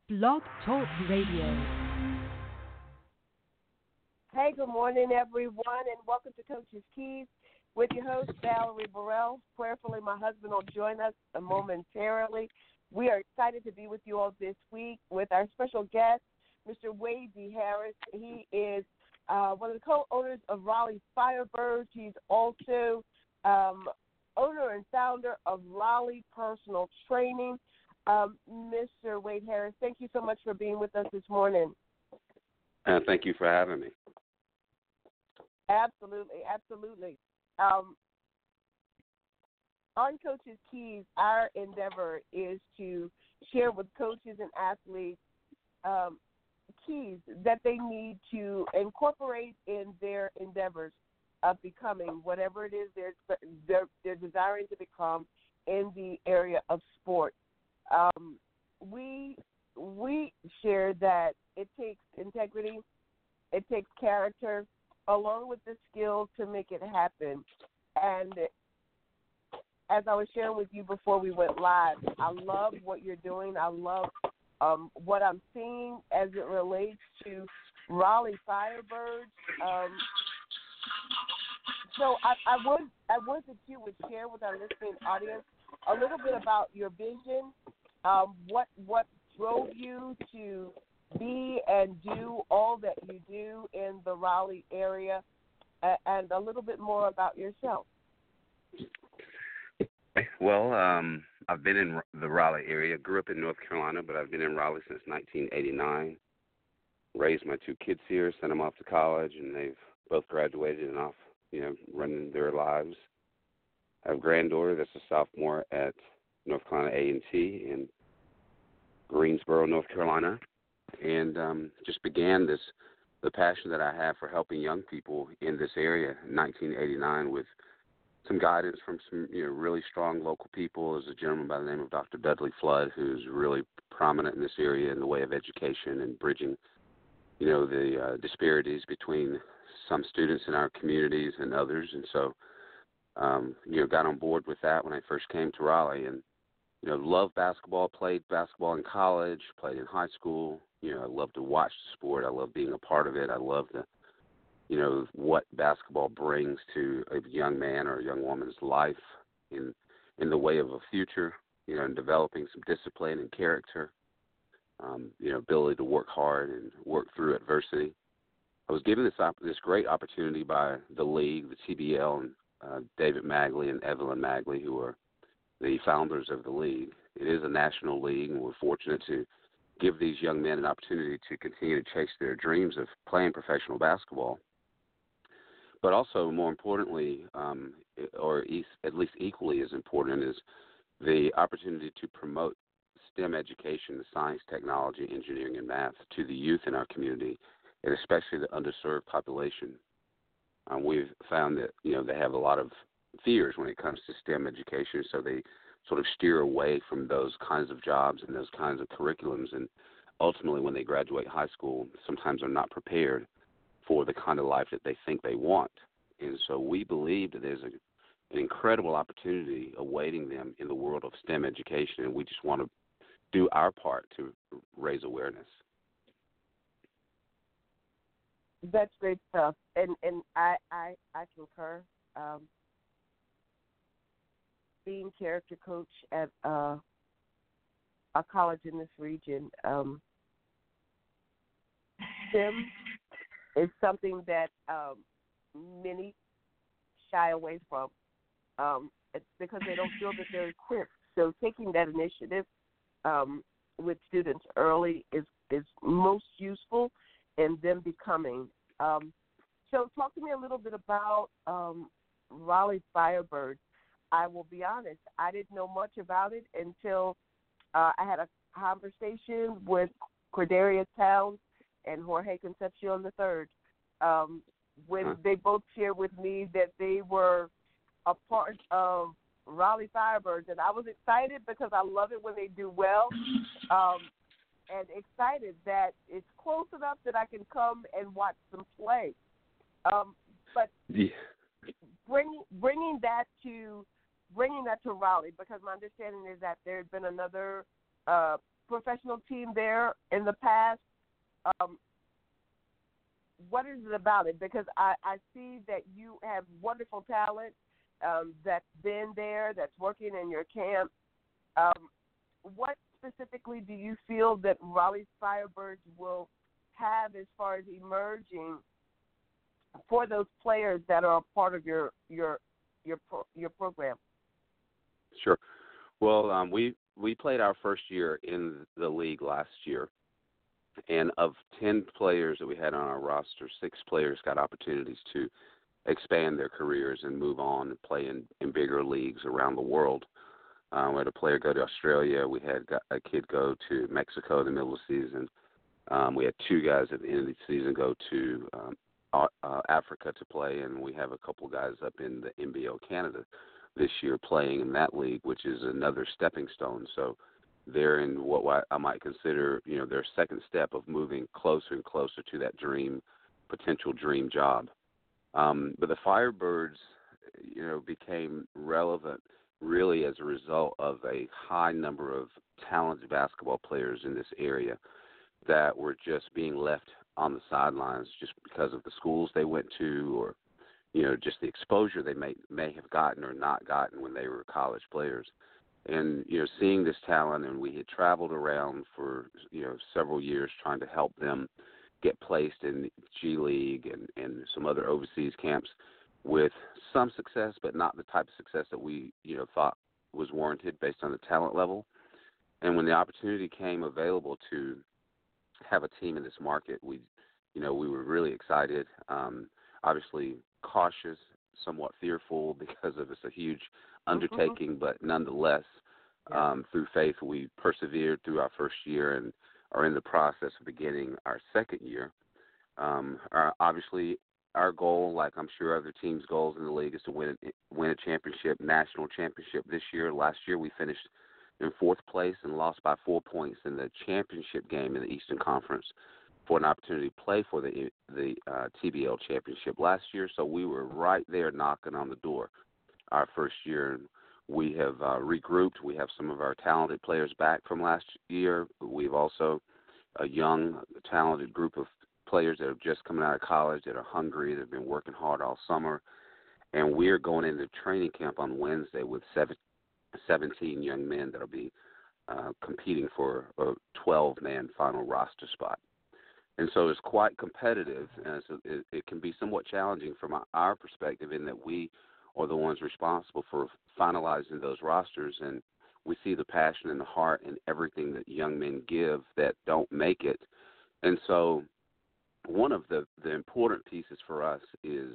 Blog Talk Radio. Hey, good morning, everyone, and welcome to Coach's Keys with your host, Valerie Burrell. Prayerfully, my husband will join us momentarily. We are excited to be with you all this week with our special guest, Mr. Wade D. Harris. He is one of the co-owners of Raleigh Firebirds. He's also owner and founder of Raleigh Personal Training. Mr. Wade Harris, thank you so much for being with us this morning. Thank you for having me. Absolutely, absolutely. On Coach's Keys, our endeavor is to share with coaches and athletes keys that they need to incorporate in their endeavors of becoming whatever it is they're desiring to become in the area of sport. We share that it takes integrity, it takes character, along with the skills to make it happen. And as I was sharing with you before we went live, I love what you're doing. I love what I'm seeing as it relates to Raleigh Firebirds. So I would that you would share with our listening audience a little bit about your vision, what drove you to be and do all that you do in the Raleigh area, and a little bit more about yourself. Well, I've been in the Raleigh area. Grew up in North Carolina, but I've been in Raleigh since 1989. Raised my two kids here, sent them off to college, and they've both graduated and off, running their lives. I have a granddaughter that's a sophomore at North Carolina A&T in Greensboro, North Carolina, and just began the passion that I have for helping young people in this area in 1989 with some guidance from some really strong local people. There's a gentleman by the name of Dr. Dudley Flood, who's really prominent in this area in the way of education and bridging the disparities between some students in our communities and others. And so got on board with that when I first came to Raleigh, and loved basketball, played basketball in college, played in high school. I love to watch the sport. I love being a part of it. I love what basketball brings to a young man or a young woman's life in the way of a future, and developing some discipline and character, ability to work hard and work through adversity. I was given this great opportunity by the league, the TBL, and David Magley and Evelyn Magley, who are the founders of the league. It is a national league, and we're fortunate to give these young men an opportunity to continue to chase their dreams of playing professional basketball. But also, more importantly, at least equally as important, is the opportunity to promote STEM education, the science, technology, engineering, and math, to the youth in our community, and especially the underserved population. We've found that, they have a lot of fears when it comes to STEM education, so they sort of steer away from those kinds of jobs and those kinds of curriculums, and ultimately when they graduate high school, sometimes are not prepared for the kind of life that they think they want. And so we believe that there's an incredible opportunity awaiting them in the world of STEM education, and we just want to do our part to raise awareness. That's great stuff, and I concur. Being character coach at a college in this region, STEM is something that many shy away from. It's because they don't feel that they're equipped. So taking that initiative with students early is most useful in them becoming. So talk to me a little bit about Raleigh Firebirds. I will be honest, I didn't know much about it until I had a conversation with Cordelia Towns and Jorge Concepcion III, when they both shared with me that they were a part of Raleigh Firebirds. And I was excited because I love it when they do well, and excited that it's close enough that I can come and watch them play. But yeah. bringing that to Raleigh, because my understanding is that there had been another professional team there in the past. What is it about it? Because I see that you have wonderful talent that's been there, that's working in your camp. What specifically do you feel that Raleigh's Firebirds will have as far as emerging for those players that are a part of your program? Sure. Well, we played our first year in the league last year, and of 10 players that we had on our roster, 6 players got opportunities to expand their careers and move on and play in bigger leagues around the world. We had a player go to Australia. We had a kid go to Mexico in the middle of the season. We had 2 guys at the end of the season go to Africa to play, and we have a couple guys up in the NBL Canada this year playing in that league, which is another stepping stone. So they're in what I might consider, their second step of moving closer and closer to that potential dream job. But the Firebirds, became relevant really as a result of a high number of talented basketball players in this area that were just being left on the sidelines just because of the schools they went to, or just the exposure they may have gotten or not gotten when they were college players. And seeing this talent, and we had traveled around for several years trying to help them get placed in G League and some other overseas camps with some success, but not the type of success that we thought was warranted based on the talent level. And when the opportunity came available to have a team in this market, we were really excited. Obviously cautious, somewhat fearful because of it's a huge undertaking, but nonetheless, through faith, we persevered through our first year and are in the process of beginning our second year. Obviously, our goal, like I'm sure other teams' goals in the league, is to win a championship, national championship this year. Last year, we finished in 4th place and lost by 4 points in the championship game in the Eastern Conference for an opportunity to play for the TBL championship last year. So we were right there knocking on the door our first year. We have regrouped. We have some of our talented players back from last year. We've also a young, talented group of players that are just coming out of college that are hungry, that have been working hard all summer. And we're going into training camp on Wednesday with 17 young men that will be competing for a 12-man final roster spot. And so it's quite competitive, and it can be somewhat challenging from our perspective in that we are the ones responsible for finalizing those rosters, and we see the passion and the heart and everything that young men give that don't make it. And so one of the important pieces for us is,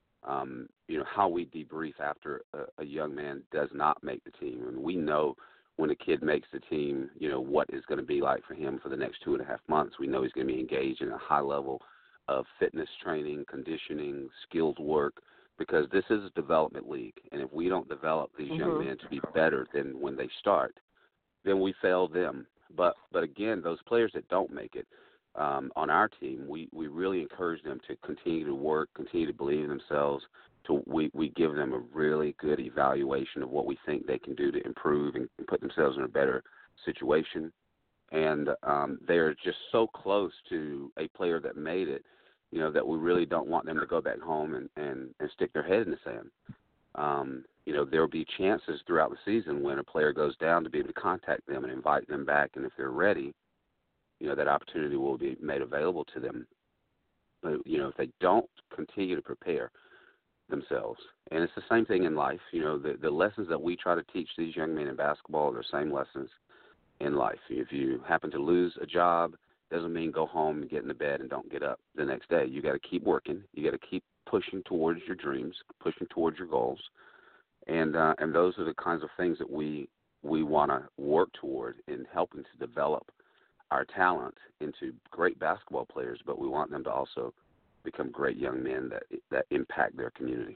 how we debrief after a young man does not make the team. And we know when a kid makes the team, what it's going to be like for him for the next 2.5 months. We know he's going to be engaged in a high level of fitness training, conditioning, skilled work, because this is a development league. And if we don't develop these young men to be better than when they start, then we fail them. But again, those players that don't make it on our team, we really encourage them to continue to work, continue to believe in themselves. We give them a really good evaluation of what we think they can do to improve and put themselves in a better situation. And they're just so close to a player that made it, that we really don't want them to go back home and stick their head in the sand. There will be chances throughout the season when a player goes down to be able to contact them and invite them back. And if they're ready, that opportunity will be made available to them. But, if they don't continue to prepare themselves, and it's the same thing in life, the lessons that we try to teach these young men in basketball are the same lessons in life. If you happen to lose a job, doesn't mean go home and get into bed and don't get up the next day. You got to keep working. You got to keep pushing towards your dreams, pushing towards your goals. And those are the kinds of things that we want to work toward in helping to develop our talent into great basketball players, but we want them to also become great young men that impact their community.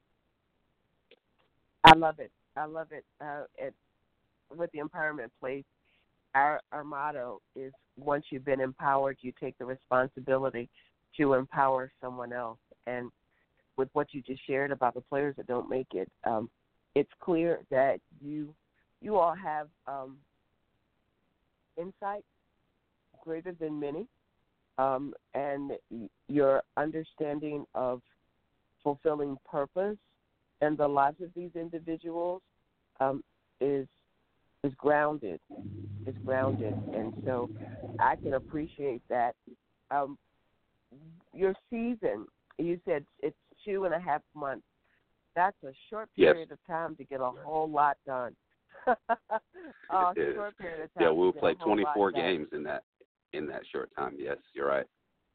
I love it. With the Empowerment Place, our motto is, once you've been empowered, you take the responsibility to empower someone else. And with what you just shared about the players that don't make it, it's clear that you all have insight, greater than many, and your understanding of fulfilling purpose and the lives of these individuals is grounded. Is grounded, and so I can appreciate that. Your season, you said it's 2.5 months. That's a short period of time to get a whole lot done. Short period of time. Yeah, we'll play 24 games in that short time. Yes, you're right.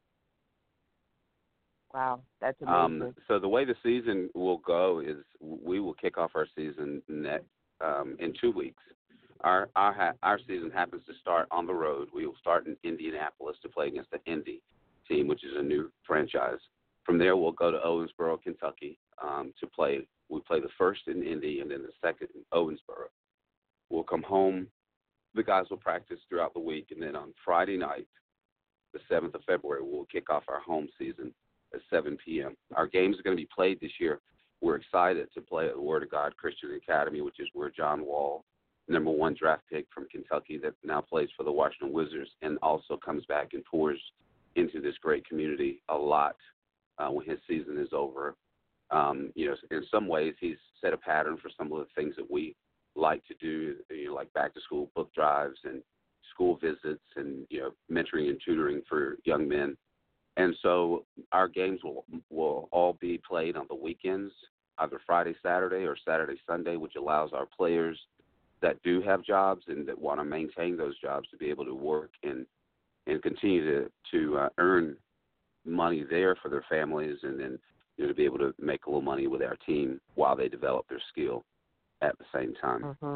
Wow, that's amazing. So the way the season will go is we will kick off our season in 2 weeks. Our season happens to start on the road. We will start in Indianapolis to play against the Indy team, which is a new franchise. From there, we'll go to Owensboro, Kentucky, to play. We play the first in Indy and then the second in Owensboro. We'll come home. The guys will practice throughout the week, and then on Friday night, the 7th of February, we'll kick off our home season at 7 p.m. Our games are going to be played this year. We're excited to play at the Word of God Christian Academy, which is where John Wall, number 1 draft pick from Kentucky that now plays for the Washington Wizards and also comes back and pours into this great community a lot when his season is over. In some ways, he's set a pattern for some of the things that we like to do, like back-to-school book drives and school visits and, mentoring and tutoring for young men. And so our games will all be played on the weekends, either Friday, Saturday, or Saturday, Sunday, which allows our players that do have jobs and that want to maintain those jobs to be able to work and continue to earn money there for their families, and then to be able to make a little money with our team while they develop their skill at the same time. Mm-hmm.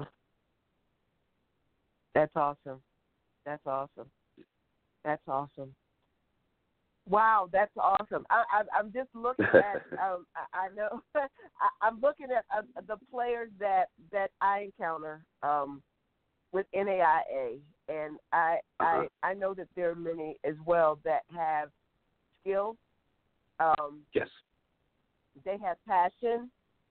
That's awesome. That's awesome. That's awesome. Wow, that's awesome. I'm just looking at. I know. I'm looking at the players that I encounter with NAIA, and I know that there are many as well that have skills. Yes. They have passion.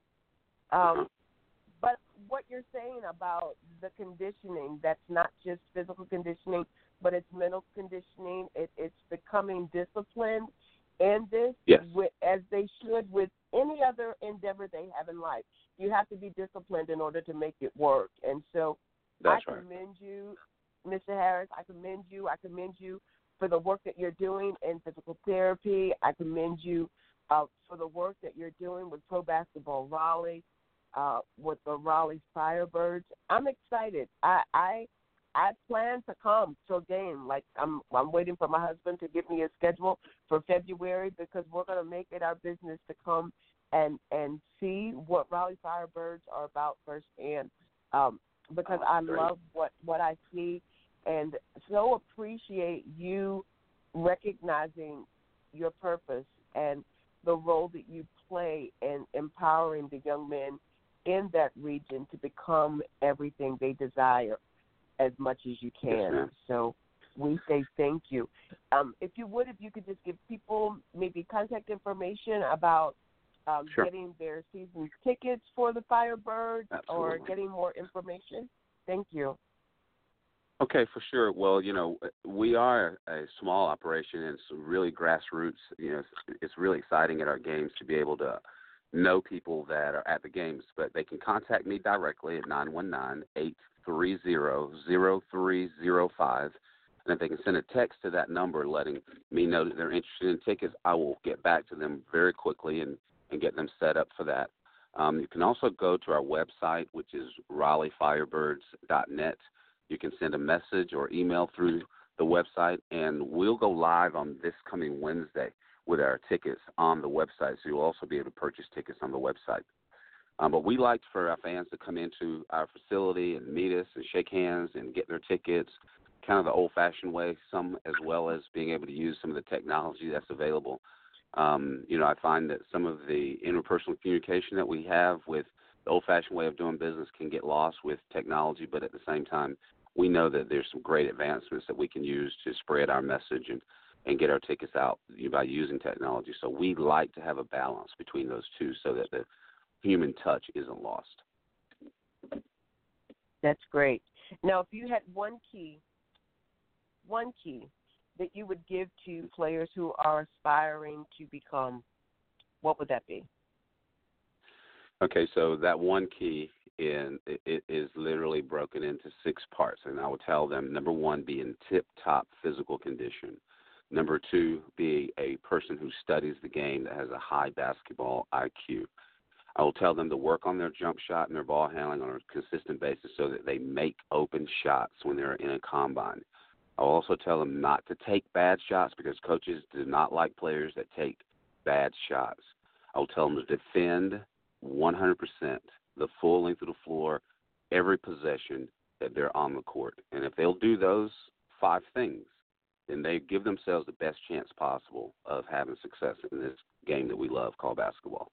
But what you're saying about the conditioning, that's not just physical conditioning, but it's mental conditioning. It's becoming disciplined in this, as they should with any other endeavor they have in life. You have to be disciplined in order to make it work. And so I commend you, Mr. Harris. I commend you for the work that you're doing in physical therapy. I commend you for the work that you're doing with Pro Basketball Raleigh, with the Raleigh Firebirds. I'm excited. I plan to come to a game. Like I'm waiting for my husband to give me a schedule for February, because we're going to make it our business to come and see what Raleigh Firebirds are about firsthand. Because I love what I see, and so appreciate you recognizing your purpose and the role that you play in empowering the young men in that region to become everything they desire as much as you can. Yes, so we say thank you. If you could just give people maybe contact information about getting their season tickets for the Firebirds. Absolutely. Or getting more information. Thank you. Okay, for sure. Well, we are a small operation, and it's really grassroots. It's really exciting at our games to be able to know people that are at the games, but they can contact me directly at 919-830-0305. And if they can send a text to that number letting me know that they're interested in tickets, I will get back to them very quickly and get them set up for that. You can also go to our website, which is RaleighFirebirds.net. You can send a message or email through the website, and we'll go live on this coming Wednesday with our tickets on the website, so you'll also be able to purchase tickets on the website. But we like for our fans to come into our facility and meet us and shake hands and get their tickets, kind of the old-fashioned way, some as well as being able to use some of the technology that's available. I find that some of the interpersonal communication that we have with the old-fashioned way of doing business can get lost with technology, but at the same time, we know that there's some great advancements that we can use to spread our message and get our tickets out by using technology. So we like to have a balance between those two so that the human touch isn't lost. That's great. Now, if you had one key one key that you would give to players who are aspiring to become, what would that be? Okay, so that one key it is literally broken into 6 parts, and I will tell them, number 1, be in tip-top physical condition. Number 2, be a person who studies the game that has a high basketball IQ. I will tell them to work on their jump shot and their ball handling on a consistent basis so that they make open shots when they're in a combine. I will also tell them not to take bad shots because coaches do not like players that take bad shots. I will tell them to defend 100% the full length of the floor, every possession that they're on the court. And if they'll do those 5 things, then they give themselves the best chance possible of having success in this game that we love called basketball.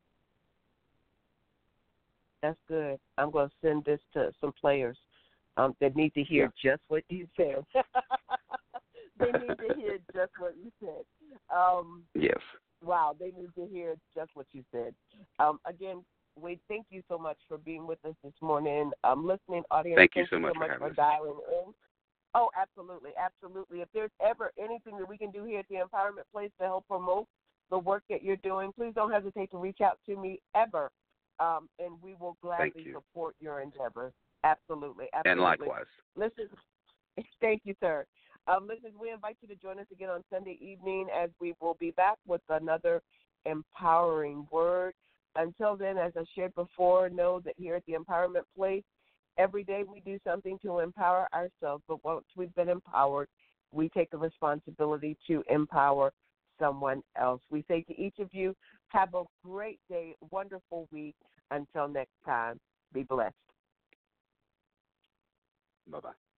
That's good. I'm going to send this to some players that need to hear just what you said. They need to hear just what you said. Yes. Wow, they need to hear just what you said. Again, Wade, thank you so much for being with us this morning. Listening audience, thank you so much for dialing in. Oh, absolutely, absolutely. If there's ever anything that we can do here at the Empowerment Place to help promote the work that you're doing, please don't hesitate to reach out to me ever, and we will gladly support your endeavors. Absolutely, absolutely. And likewise. Listen, thank you, sir. Listen, we invite you to join us again on Sunday evening as we will be back with another empowering word. Until then, as I shared before, know that here at the Empowerment Place, every day we do something to empower ourselves, but once we've been empowered, we take the responsibility to empower someone else. We say to each of you, have a great day, wonderful week. Until next time, be blessed. Bye-bye.